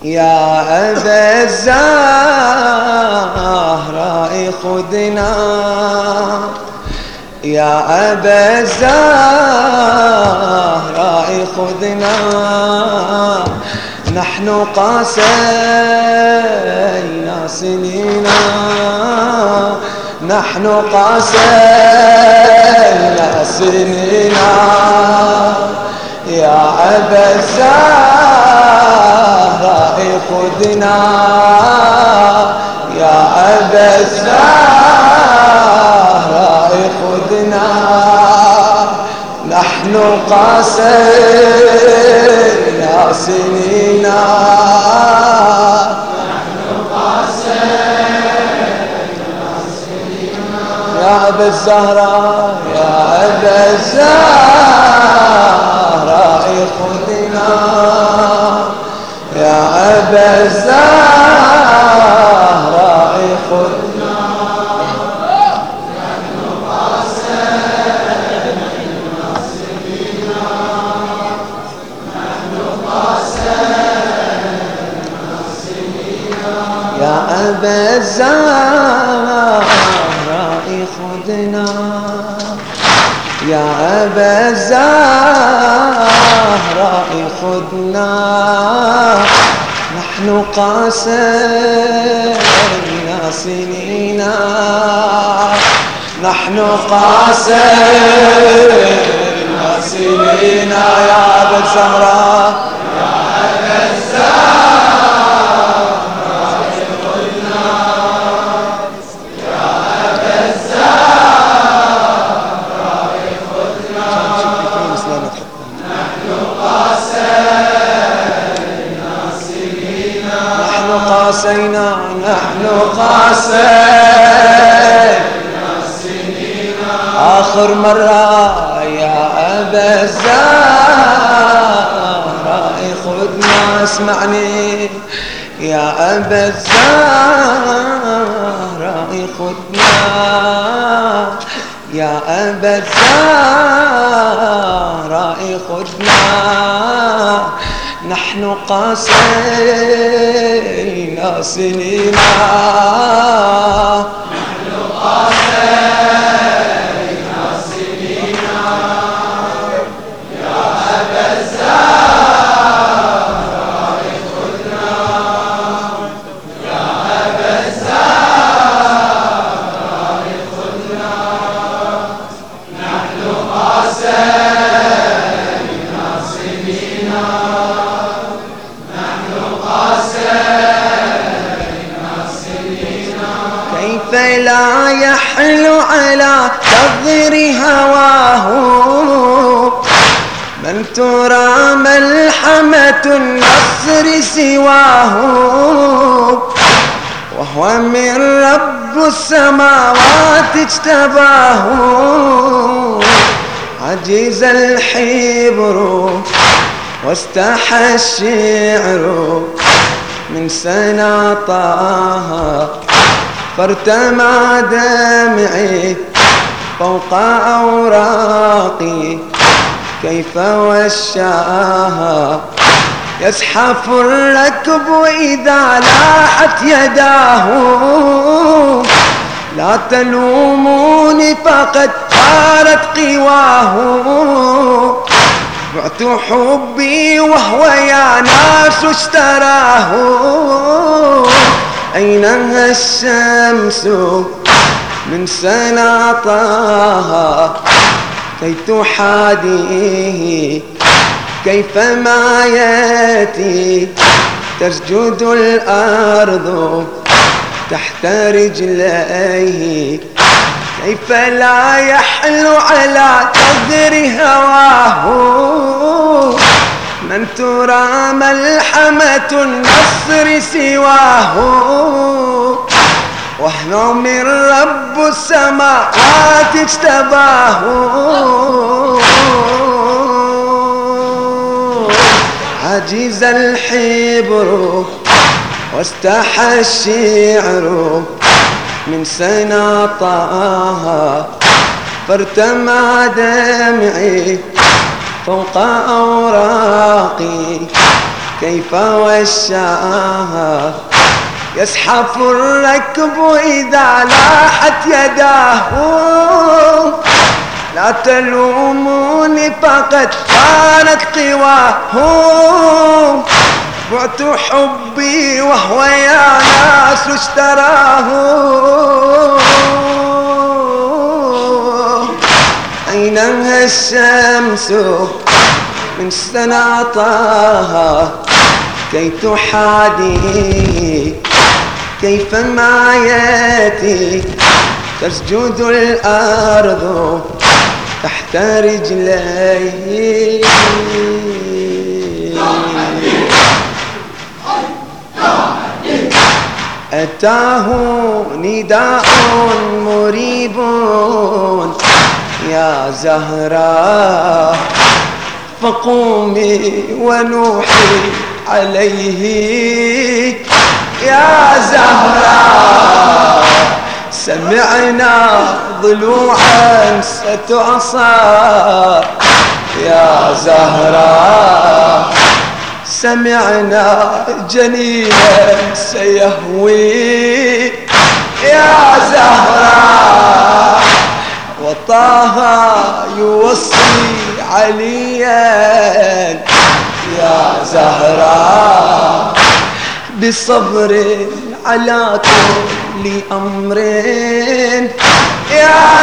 يا أبا الزهراء خذنا، يا أبا الزهراء خذنا، نحن قاسينا سنينا، نحن قاسينا سنينا. يا أبا الزهراء خذنا، يا أبا الزهراء خذنا، نحن قاسينا سنينا، نحن قاسينا سنينا. يا أبا الزهراء، يا أبا الزهراء خذنا، يا أبا الزهراء خذنا، نحن قاسينا سنينا، نحن قاسينا سنينا. يا أبا الزهراء خذنا، يا أبا الزهراء خذنا، نحن قاسينا سنينا، نحن قاسينا سنينا. يا أبا الزهراء، يا أبا الزهراء خذنا، يا أبا الزهراء خذنا، نحن قاسينا سنينا، نحن قاسينا، نحن قاسينا سنينا. آخر مرة يا أبا الزهراء خذنا، اسمعني يا أبا الزهراء خذنا، يا أبا الزهراء خذنا، نحن قاسينا سنينا، نحن قاسينا سنينا. يا أبا الزهراء خذنا، يا أبا الزهراء خذنا، نحن قاسينا سنينا، نحن قاسينا سنينا. كيف لا يحلو على صدر هواه من ترى ملحمة النصر سواه، وهو من رب السماوات اجتباه، عجز الحبر واستحى الشعر من سناطها، فارتمى دمعي فوق أوراقي، كيف وشاها يزحف الركب إذا لاحت يداه. لا تلوموني فقد طارت قواه، بعت حبي وهو يا ناس اشتراه. أينها الشمس من سناطها كي تحاديه، كيفما ياتي تسجد الأرض تحت رجليه. كيف لا يحلو على قدر هواه من ترى ملحمة النصر سواه، وهو من رب السماوات اجتباه، عجز الحبر واستحى الشعر من سناطها، فارتمى دمعي فوق أوراقي، كيف وشاها يزحف الركب إذا لاحت يداه لا تلوموني فقد كانت قواه بعت حبي وهو يا ناس اشتراه أينها الشمس من سنة طه كي تحادي كيفما ياتي تسجد الأرض تحت رجليه أتاه نداء مريب يا زهراء فقومي ونوحي عليه يا زهراء سمعنا ضلوعا ستعصى يا زهراء سمعنا جنينا سيهوي يا زهراء وطه يوصي عليا يا زهراء بصبر على كل أمر يا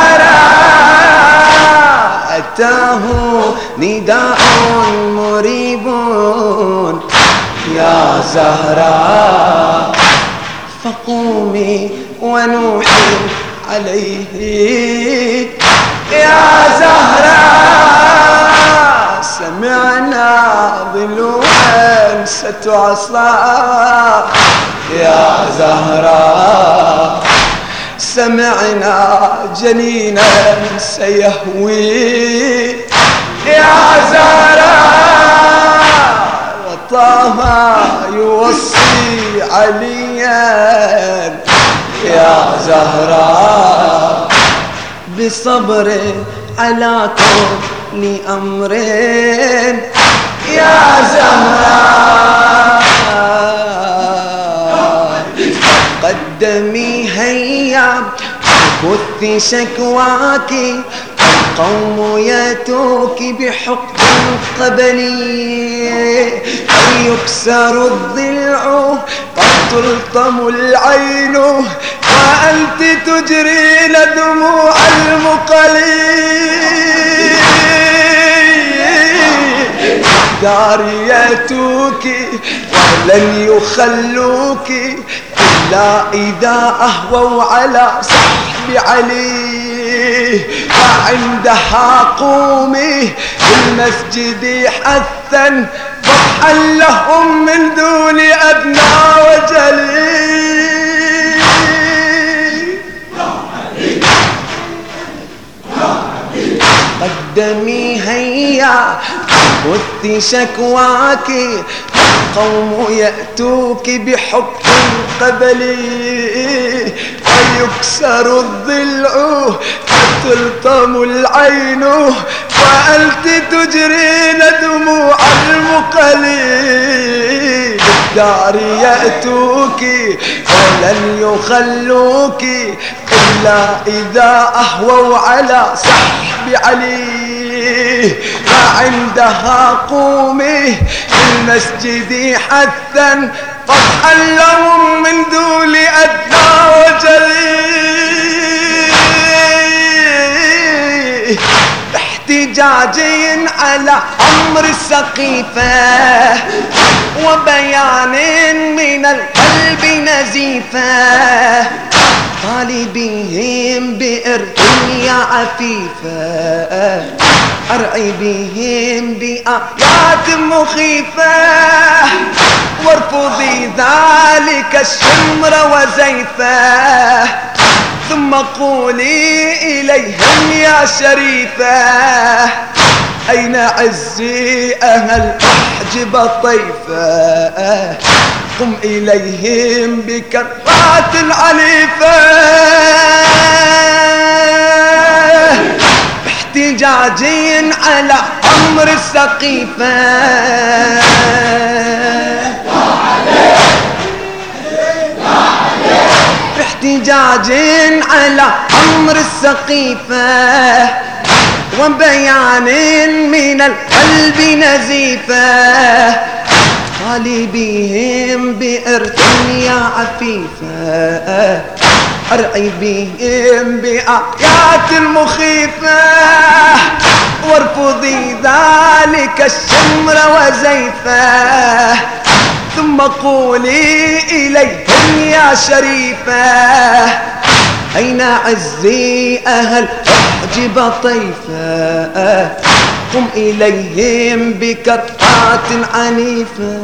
زهراء أتاه نداء مريب يا زهراء فقومي ونوحي عليه يا زهراء سمعنا ضلوعا ستعصى يا زهراء سمعنا جنينا سيهوي يا زهراء وطه يوصي عليا يا زهراء بصبر على كل أمر يا زهراء قدمي هيا بث شكواك القوم ياتوك بحق قبلي أن يكسر الضلع قد تلطم العين وأنت تجرين دموع المقلي دارياتك ولن يخلوك إلا إذا أهووا على صحب علي وعندها قومي في المسجد حثا ضحا لهم من دون أبناء وجلي قدمي هيا بث شكواك القوم يأتوك بحق قبلي ويكسر الضلع فتلطم العين وأنت تجرين دموع المقلي بالدار يأتوك ولن يخلوك إلا إذا أهووا على صحب علي وعندها قومي في المسجد حثا قطعا لهم من دون أدنى وجلي احتجاجي على أمر السقيفة وبيان من القلب نزيفة طالبيهم بإرث يا عفيفة أرعي بهم بآيات مخيفة وارفضي ذلك الشمر وزيفه ثم قولي إليهم يا شريفة أين عزي أهل أحجب طيفة قم إليهم بكرات العنيفة احتجاجي على أمر السقيفة احتجاج على أمر السقيفة وبيان من القلب نزيفة طالبيهم بإرث يا عفيفة أرعي بهم بآيات المخيفة وارفضي ذلك الشمر وزيفه ثم قولي إليهم يا شريفة أين عزي أهل أحجب طيفة قم إليهم بكرات عنيفة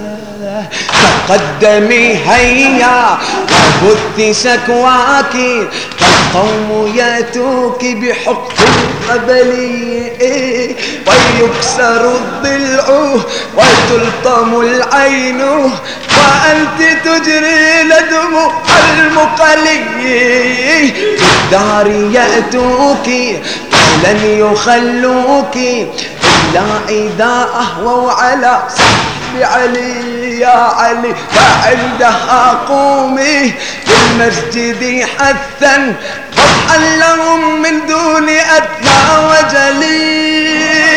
تقدمي هيا وبثي شكواك فالقوم ياتوك بحق القبلي ويكسر الضلع وتلطم العين وأنت تجري لدموع المقلي في الدار يأتوك لن يخلوك إلا إذا أهووا على صحب علي يا علي فعندها قومي للمسجد حثا قطعا لهم من دون أدنى وجلي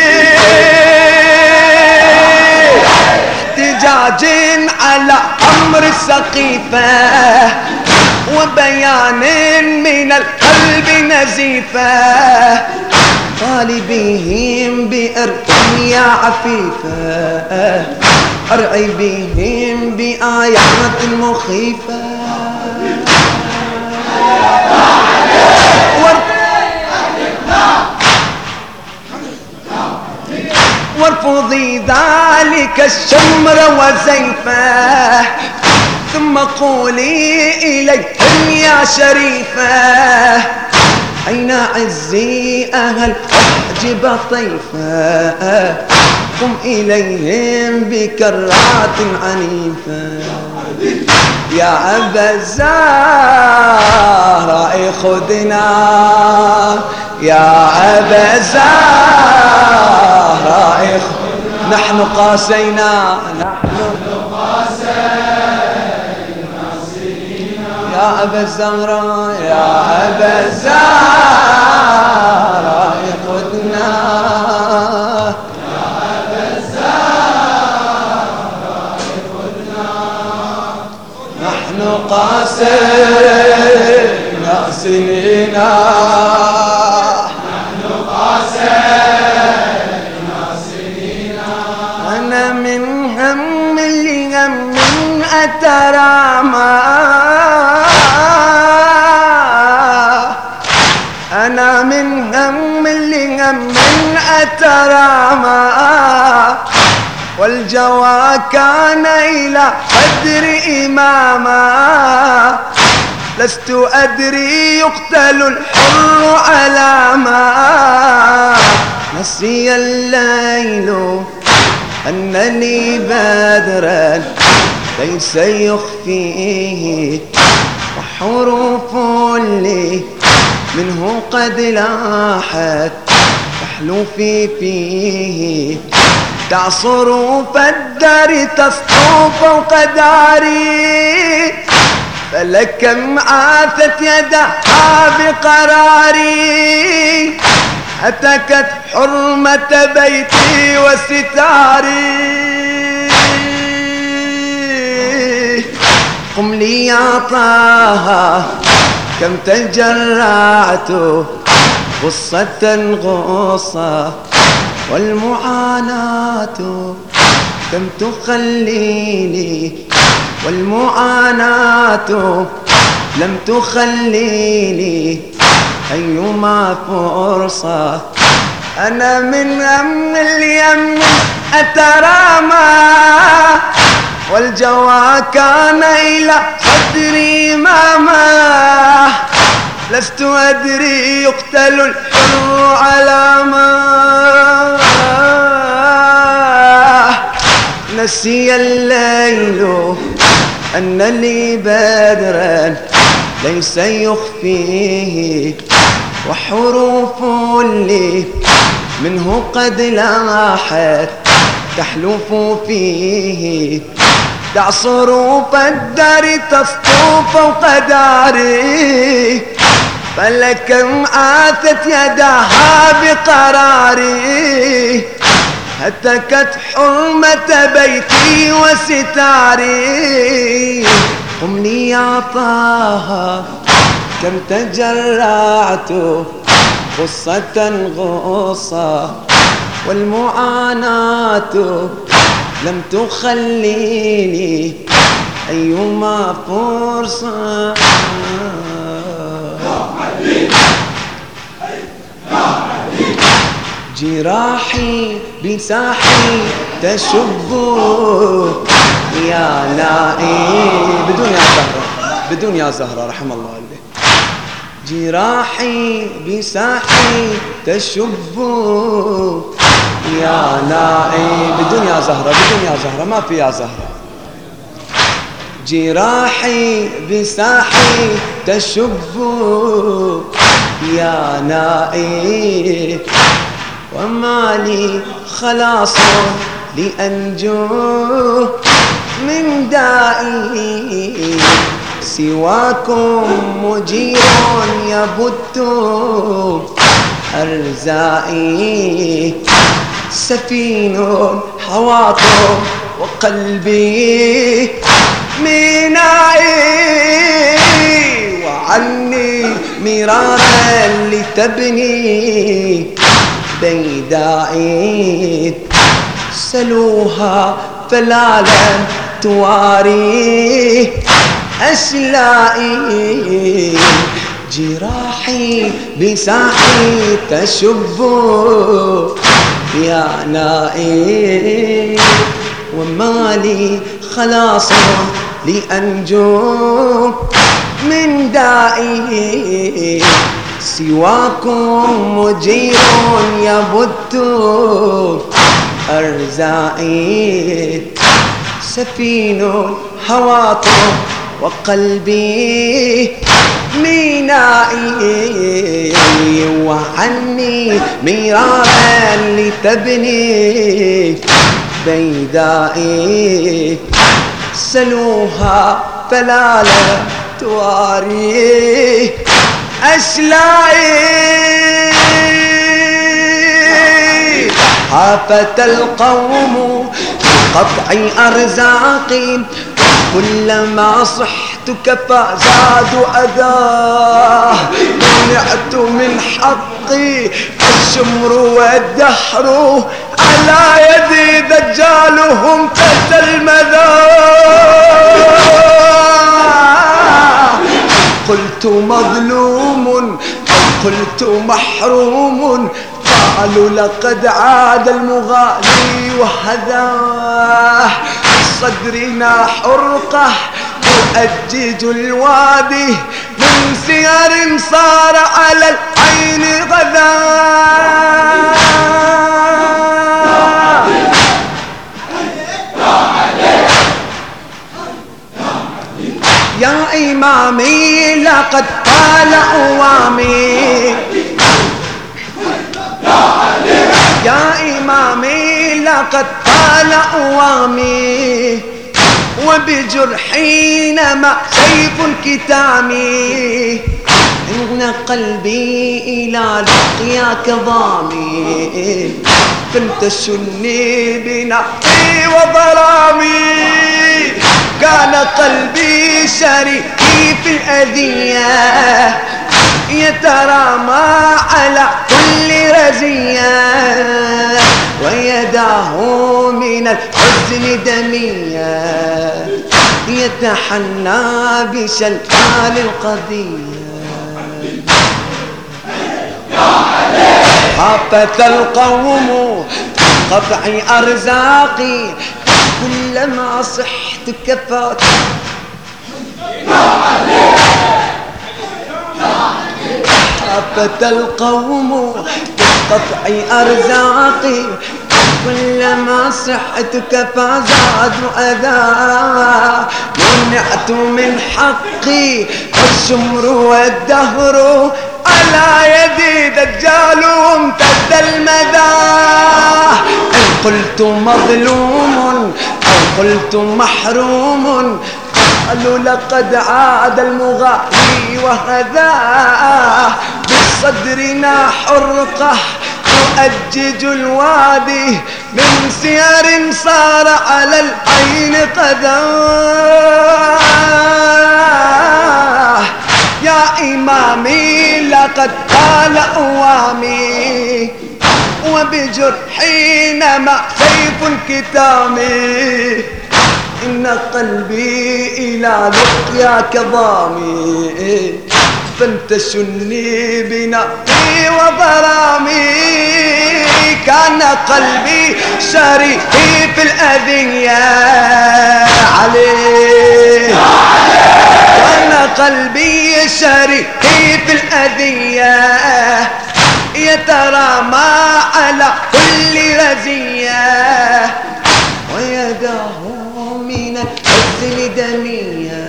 احتجاج على أمر السقيفة وبيان من القلب نزيفة طالبيهم بإرث يا عفيفة أرعي بهم بآيات مخيفة وارفضي ذلك الشمر وزيفه ثم قولي إليهم يا شريفة أين عزي أهل أحجب طيفة قم إليهم بكرات عنيفة يا أبا الزهراء خذنا يا أبا الزهراء نحن قاسينا يا أبا الزهراء يا أبا الزهراء خذنا يا أبا الزهراء خذنا نحن قاسينا سنينا نحن قاسينا سنينا أنا من هم لهم أترامى أنا من هم لهم أترامى والجوى كان إلى قدر إماما لست أدري يقتل الحر على ما نسي الليل أنني بدرا ليس يخفيه وحروف لي منه قد لاحت تحلو في فيه تعصر فالدار تسطو فوق داري فلكم عاثت يدها بقراري هتكت حرمة بيتي وستاري قم لي يا طه كم تجرعت غصة غصة والمعاناة كم تخليني والمعاناة لم تخليني أيما فرصة أنا من أم اليم أترامى والجوى كان إلى صدري ماما لست أدري يقتل الحر على ما نسي الليل أن لي بدرا ليس يخفيه وحروف لي منه قد لاحت تحلف فيه دع صروف الدار تسطو فوق داري، فلكم آتت يدها بقراري، هتكت حرمة بيتي وستاري. قم لي يا طه كم تجرعت غصة غصة، والمعاناة لم تخليني أيما فرصة. جراحي بساحي تشب يا نائي، بدون يا زهرة، بدون يا زهرة رحم الله قلبي. جراحي بساحي تشب يا نائي، بدون يا زهرة، بدون يا زهرة، ما في يا زهرة. جراحي بساحي تشب يا نائي، وما لي خلاص لأنجو من دائي، سواكم مجير يبت أرزائي. سفين حواطر وقلبي منائي، وعني مرارا لتبني بيدائي. سلوها فلا لم تواري أسلائي، جراحي بساحي تشب يا نائي، وما لي خلاص لأنجو من دائي، سواكم مجير يبت أرزائي. سفين حواطر وقلبي مينائي، وعني مرارا لتبني بيدائي. سلوها فلا لا تواري أسلائي. حافت القوم بقطع أرزاقي، كلما صحتك فزادوا أذاه. منعت من حقي الشمر والدهر، على يدي دجالهم تحت المذاه. قلت مظلوم أو قلت محروم، قالوا لقد عاد المغالي وهداه. صدرنا حرقة يؤجج الوادي، من سير صار على العين غذاه. يا إمامي لقد طال أوامي، يا إمامي لقد طال أوامي، وبجرحي نما سيف كتامي. إن قلبي إلى لقياك ضامي، فانتشني بنحري وظلامي. كان قلبي شريكي في الأذية، يترامى على كل رزية، ويداه من الحزن دمية، يتحنى بشلال القضية. حافت القوم قطع أرزاقي، كلما صحت كفات. حافت القوم بقطع أرزاقي، كلما صحتك فزادوا أذى. منعت من حقي الشمر والدهر، على يدي دجال امتد المدى. إن قلت مظلوم أو قلت محروم، قالوا لقد عاد المغالي وهذا بصدرنا حرقة تؤجج الوادي من سير صار على العين قداه. يا إمامي لقد طال أوامي وبجرحي نما سيف كتامي، إن قلبي إلى لقياك ضامي فانتشني بنقي وظلامي. كان قلبي شريف الأذية عليه، كان قلبي شريف الأذية يترامى على كل رزية، ويداه من الحزن دمية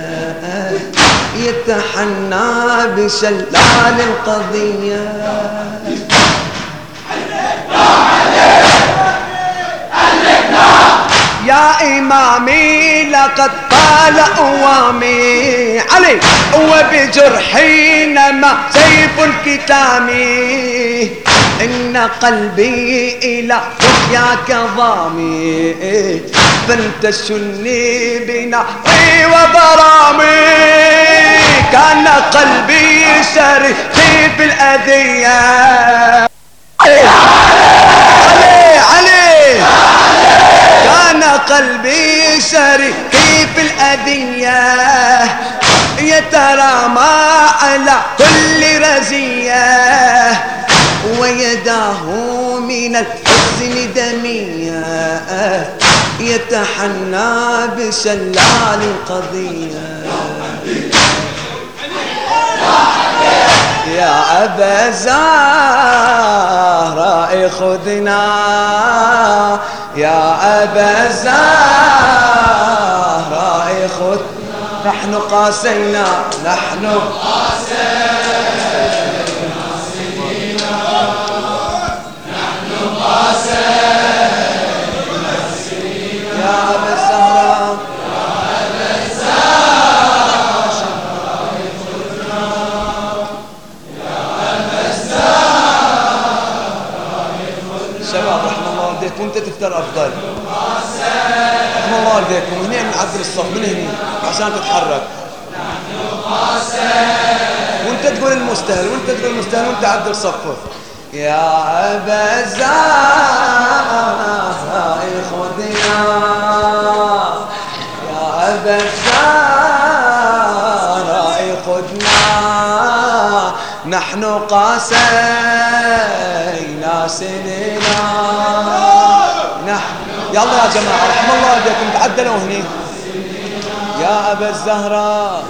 يتحنى بشلال القضية. يا إمامي لقد طال أوامي علي وبجرحي نما سيف كتامي، إن قلبي إلى لقياك ضامي فانتشني بنحري وضرامي. كان قلبي شريف الأذية علي كان قلبي شريف الأذية يترامى على كل رزية، ويداه من الحزن دمية يتحنى بشلال القضية. يا أبا الزهراء خذنا، يا أبا الزهراء خذنا، نحن قاسينا نحن وانت تفتر افضل. رحم الله والديكم. هنا نعدل الصف من هنا عشان تتحرك، وانت تقول المستهل وانت تقول المستهل وانت عدل صفه. يا أبا الزهراء خذنا، يا أبا الزهراء خذنا، نحن قاسينا سننا. يلا يا جماعة رحم الله والديكم تعدلوا هني. يا أبا الزهراء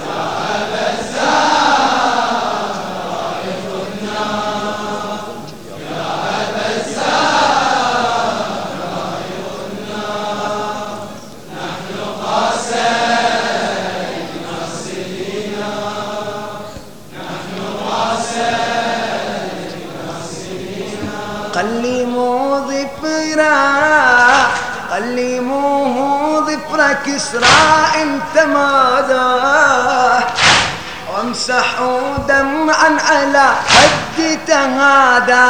قلموا ظفرا، قلموه ظفر كسرى انت ماذا، وامسحوا دمعا على خد تهادى،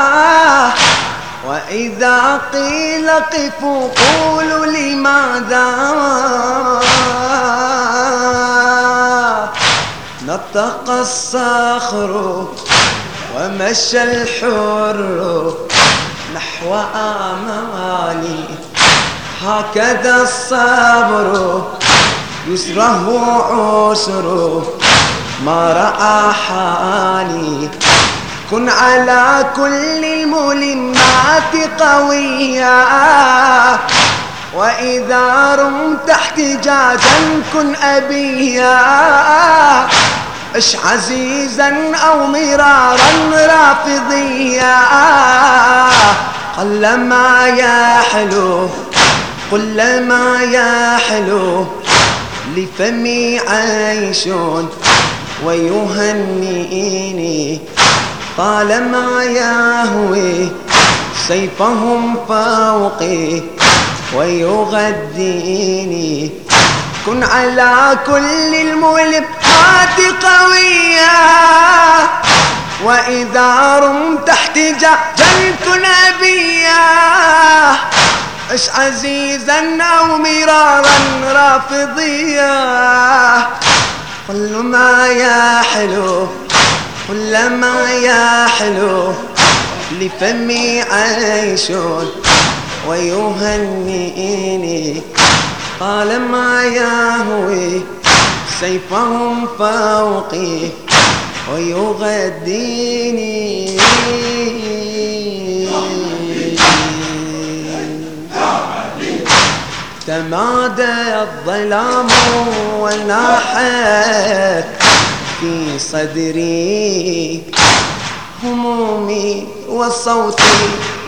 وإذا قيل قفوا قولوا لماذا، نطق الصخر ومشى الحر نحو آمالي، هكذا الصبر يسره عسره ما رأى حالي. كن على كل الملمات قويا، وإذا رمت احتجاجا كن أبيا، اش عزيزا أو مرارا رافضيا، قلما يحلو قلما يحلو لفمي عيش ويهنئني، طالما يهوي سيفهم فوقي ويغديني. كن على كل الملبات قويا، وإذا رمت احتجاجا كن أبيا. عش عزيزا أو مرارا رافضيا. كل ما يا حلو، كل ما يا حلو، لفمي عيش ويهنئني. طالما يهوي سيفهم فوقي ويغديني. تمادى الظلام وناحت في صدري. همومي وصوتي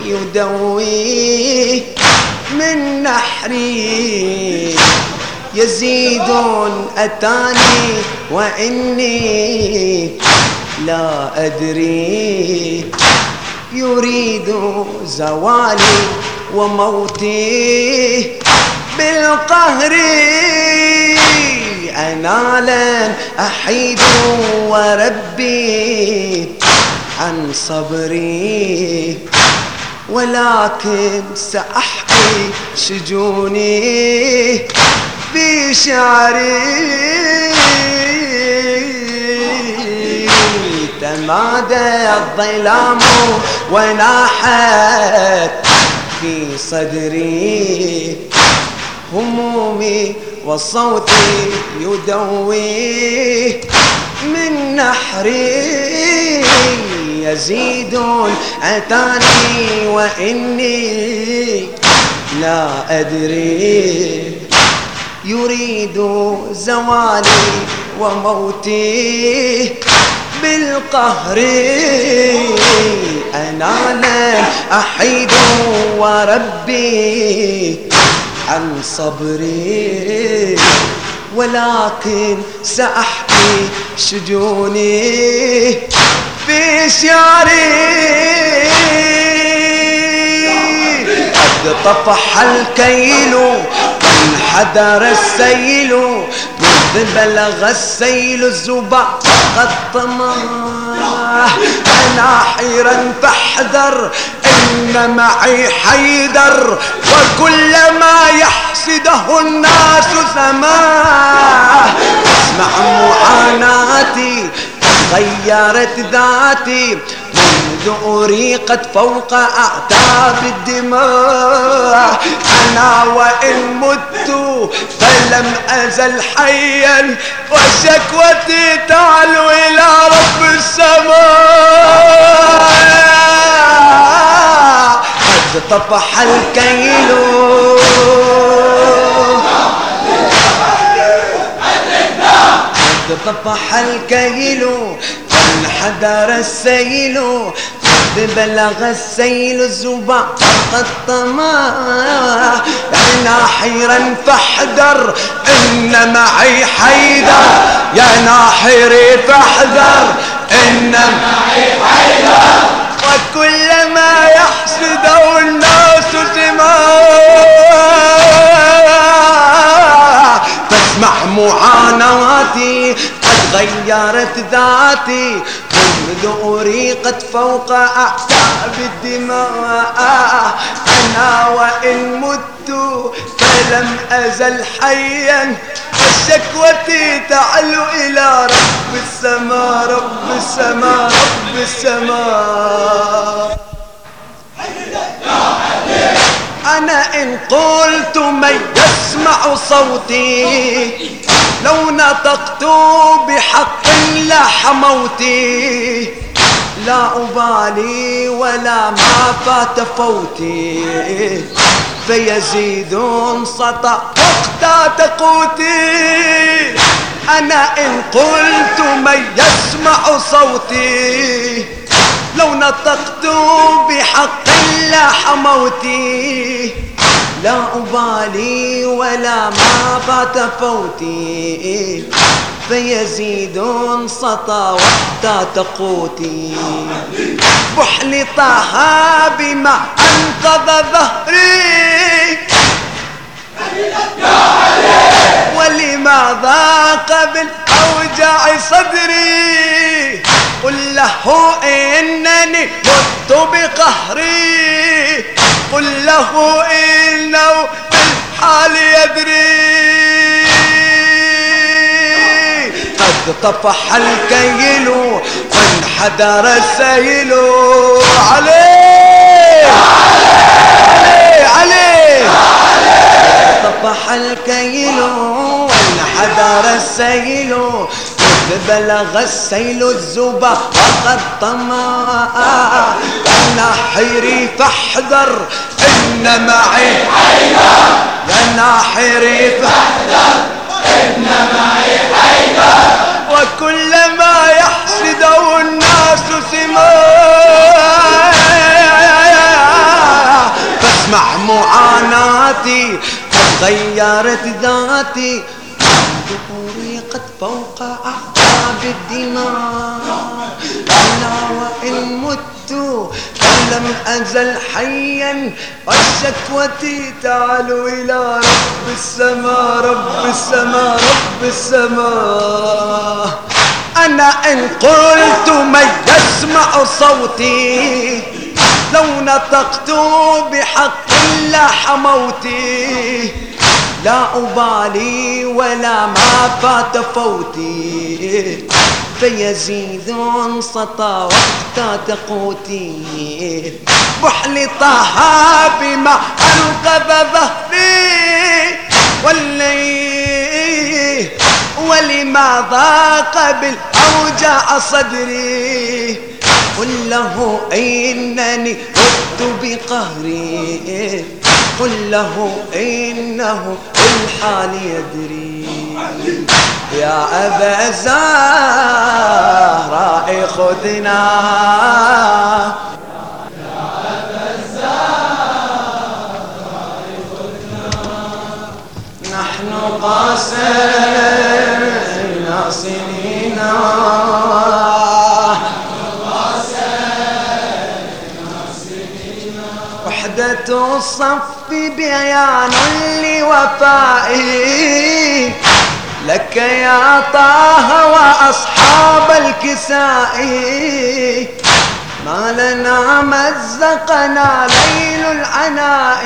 يدوي من نحري. يزيد أتاني وإني لا أدري. يريد زوالي وموتي بالقهر. أنا لن أحيد وربي عن صبري، ولكن سأحكي شجوني بشعري. تمادى الظلام وناحت في صدري. همومي وصوتي يدوي من نحري. يزيد أتاني وإني لا أدري. يريد زوالي وموتي بالقهر. أنا لن أحيد وربي عن صبري، ولكن سأحكي شجوني في شعري. قد طفح الكيل وانحدر السيل، مذ بلغ السيل الزبا قد طماه. أنا حيرا فاحذر إن معي حيدر، وكلما يحسده الناس سماه. اسمع معاناتي غيرت ذاتي، منذ أريقت فوق أعتاب الدماء. أنا وإن مت فلم أزل حيا، وشكوتي تعلو إلى رب السماء. قد طفح الكيل قد طفح الكيل وانحدر السيل، قد بلغ السيل الزبا قد طماه. أنا حيرا فاحذر إن معي حيدر، يا ناحري فاحذر إن معي حيدر، وكلما يحسده الناس سماه. فاسمع معاناتي قد غيرت ذاتي، منذ أريقت فوق أعتاب الدماء. أنا وإن مت فلم أزل حيا، وشكوتي تعلو إلى رب السماء. رب السماء، رب السماء. أنا إن قلت من يسمع صوتي، لو نطقت بحق لاح موتي. لا أبالي ولا ما فات فوتي، فيزيد سطى وقت قوتي. أنا إن قلت من يسمع صوتي، لو نطقت بحق لاح موتي. لا أبالي ولا ما فات فوتي، فيزيد سطى وقت قوتي. محلطها بما أنقذ ظهري، ولماذا قبل أوجع صدري قل له إنني مت بقهري قل له إنه بالحال يدري قد طفح الكيل وانحدر السيل عليه عليه طفح الكيل وانحدر السيل إذ بلغ السيل الزبا وقد طمع يا ناحري فاحذر إن معي حيدر يا ناحري فاحذر إن معي حيدر وكلما يحسده الناس سماع فاسمع معاناتي قد غيرت ذاتي ظهوري قد فوق أعقاب الدماء أنا وإن مت فلم أزل حيا والشكوة تعلو إلى رب السماء رب السماء رب السماء أنا إن قلت من يسمع صوتي لو نطقت بحق لاح موتي لا أبالي ولا ما فات فوتي فيزيد انسطى وقت قوتي محلطها بما أنقذ ظهري والليل ولماذا قبل أوجع صدري قل له إنني مت بقهري قل له إنه الحال يدري يا أبا الزهراء خذنا يا أبا الزهراء خذنا نحن قاسينا سنينا وحدة الصف بيان لوفائي لك يا طه وأصحاب الكساء ما لنا مزقنا ليل العناء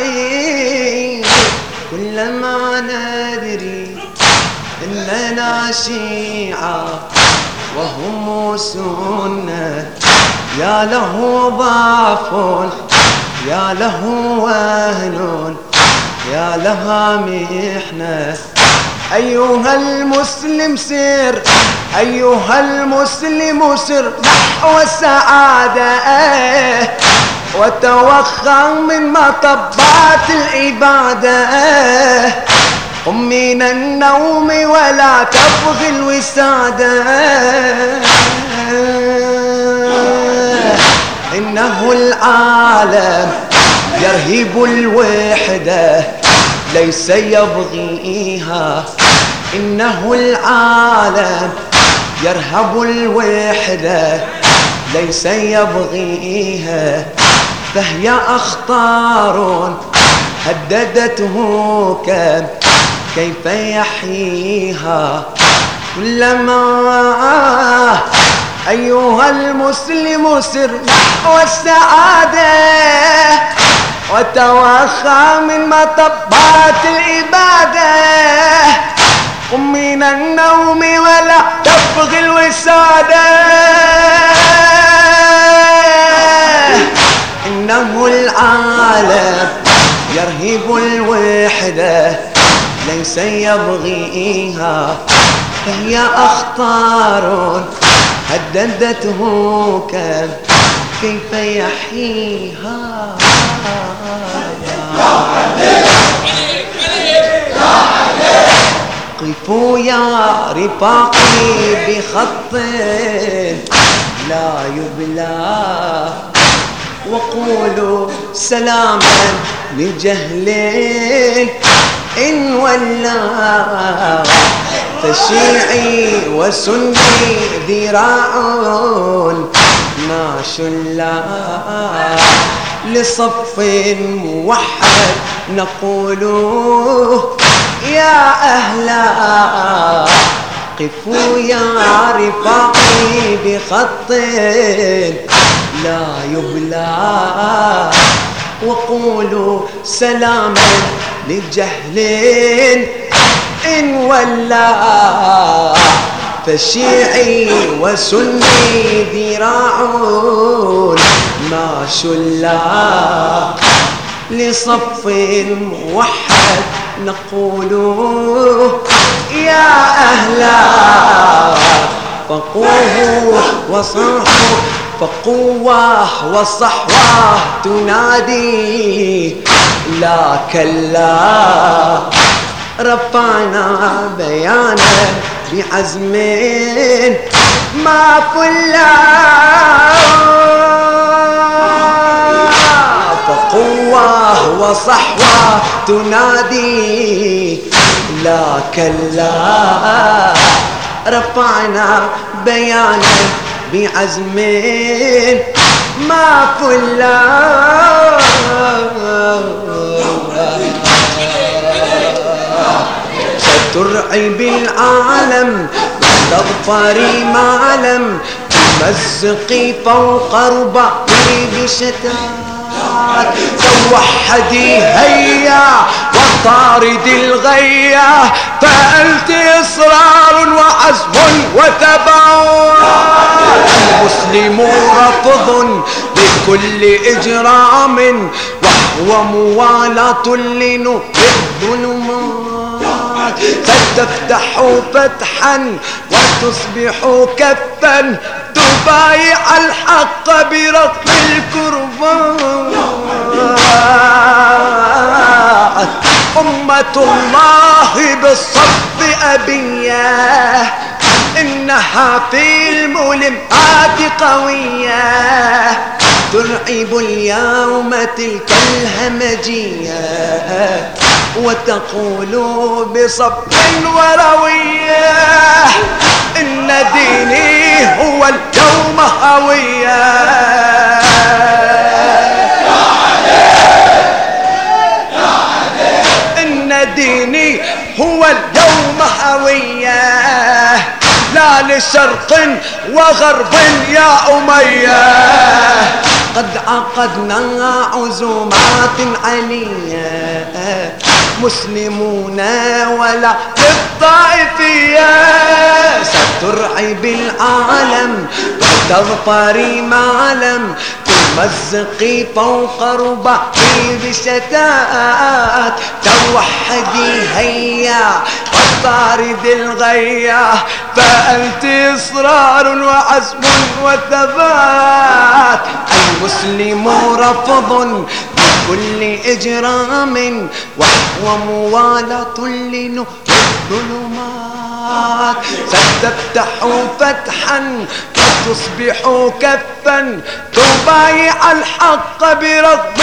كلما ندري إننا شيعة وهم سنة يا له ضعف يا له وهن يا لها محنة أيها المسلم سر أيها المسلم سر نحو السعادة وتوخى من مطبات العبادة قم من النوم ولا تبغي الوسادة إنه العالم يرهب الوحدة ليس يبغيها إنه العالم يرهب الوحدة ليس يبغيها فهي أخطار هددته كيف يحييها كلما أيها المسلم سر نحو السعادة وتوخى من مطبات العبادة قم من النوم ولا تبغي الوسادة إنه العالم يرهب الوحدة ليس يبغيها فهي أخطار هددته كيف يحييها قفوا يا رفاقي بخط لا يبلى وقولوا سلاما لجهل إن ولا فشيعي وسني ذراع ما شلا لصف موحد نقول يا أهلا قفوا يا رفاقي بخط لا يبلى وقولوا سلاما لجهل إن ولى فشيعي وسني ذراع ما شلا لصف موحد نقول يا أهلا فقوه وصحوه فقوه وصحوه تنادي لا كلا رفعنا بيانا بعزم ما فلا فقوة وصحوة تنادي لا كلا رفعنا بيانا بعزم ما فلا سترعي بالعالم تظفري معلم تمزقي فوق ربعي بشتات توحدي هيا وطارد الغية فأنت إصرار وعزم وثبات المسلم رفض لكل إجرام وهو موالاة لنور الظلمات ستفتح فتحا وتصبح كفا تبايع الحق برغم الكربات أمة الله بالصف أبية إنها في الملمات قوية ترعب اليوم تلك الهمجية وتقول بصف وروية إن ديني هو اليوم هوية إن ديني هو اليوم هوية لا لشرق وغرب يا أمية قد عقدنا عزومات علية مسلمون ولا للطائفية سترعي بالعالم وتظفري معلم تمزقي فوق ربعي بشتات توحدي هيا وطارد الغية فأنت إصرار وعزم وثبات المسلم رفض بكل إجرام وهو موالاة لنور الظلمات ستفتح فتحا وتصبح كفا تبايع الحق برغم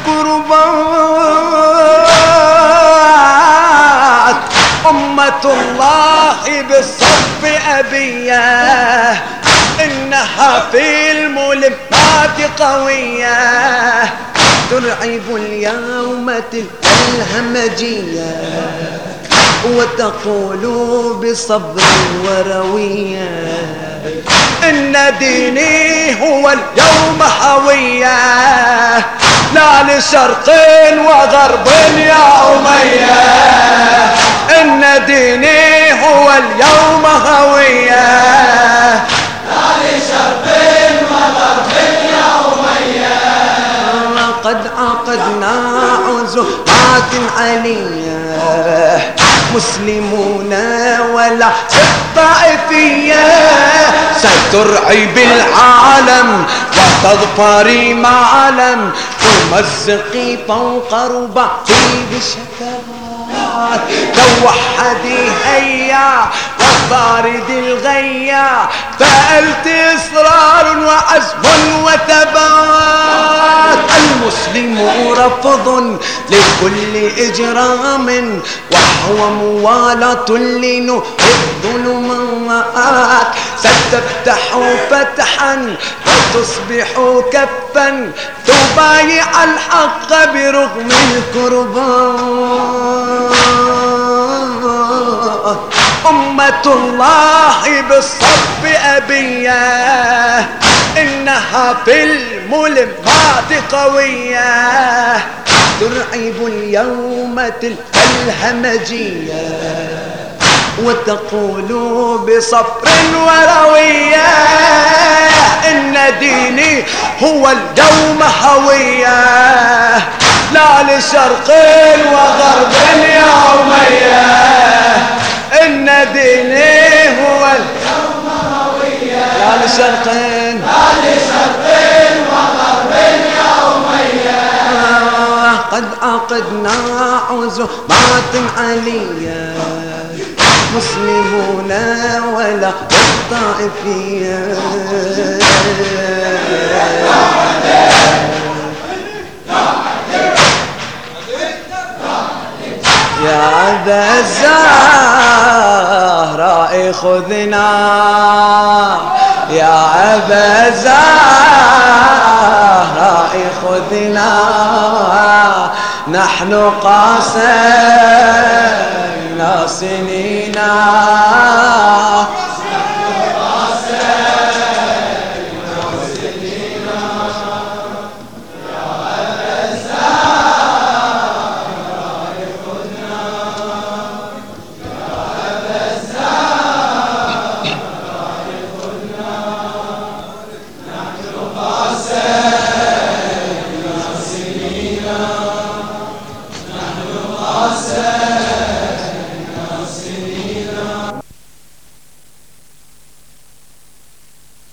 الكربات أمة الله بالصف أبية إنها في الملمات قوية ترعب اليوم تلك الهمجية وتقول بصبر وروية إن ديني هو اليوم هوية لا لشرق وغرب يا أمية إن ديني هو اليوم هوية لا لشرق وغرب يا أمية قد عقدنا عزومات علية مسلمون ولا الطائفية سترعي بالعالم وتظفري معلم تمزقي فوق ربعي بشتات توحدي هيا وطارد الغية فأنت إصرار وعزم وثبات المسلم رفض لكل إجرام وهو موالاة لنور الظلمات ستفتح فتحا وتصبح كفا تبايع الحق برغم الكربات أمة الله بالصف أبية، إنها في الملمات قوية، ترعب اليوم تلك الهمجية، وتقول بصبر وروية إن ديني هو اليوم هوية، لا لشرق وغرب يا أمية، إن ديني هو اليوم هوية، لا لشرق وغرب يا أمية، قد عقدنا عزومات عليا، مسلمون ولا الطائفية، يا أبا الزهراء خذنا، يا أبا الزهراء خذنا، نحن قاسمنا